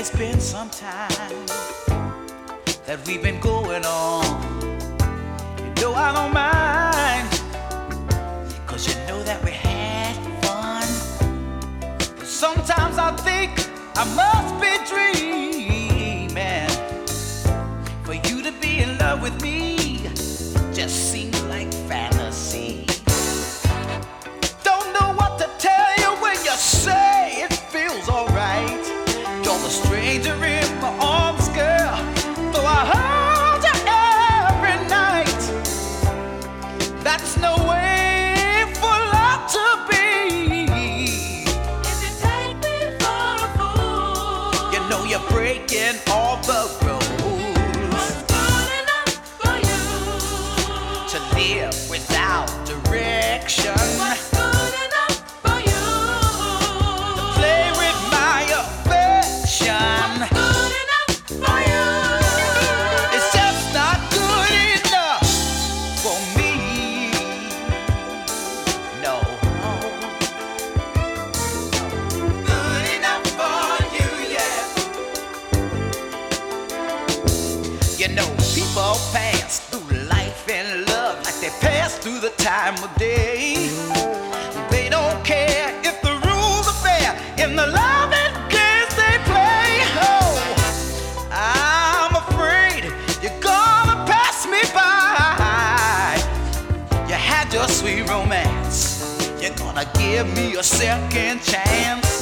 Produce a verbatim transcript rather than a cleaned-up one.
it's been some time that we've been going on. You know I don't mind, 'cause you know that we had fun. But sometimes I think I must be dreaming. For you to be in love with me just seems like fantasy. Don't know what to tell you when you say it feels alright. You're the stranger in my arms, girl, though I hold you every night. That's no way for love to be. If you take me for a fool, You know you're breaking all the rules. what's good enough for you? To live without direction, What's good enough for you? play with my affection. Good enough for you? It's just not good enough for me. No. Good enough for you, yeah. You know, people pass through life and love like they pass through the time of day. They don't care if the rules are fair in the love and games they play. Oh, I'm afraid you're gonna pass me by. You had your sweet romance. You're gonna give me a second chance.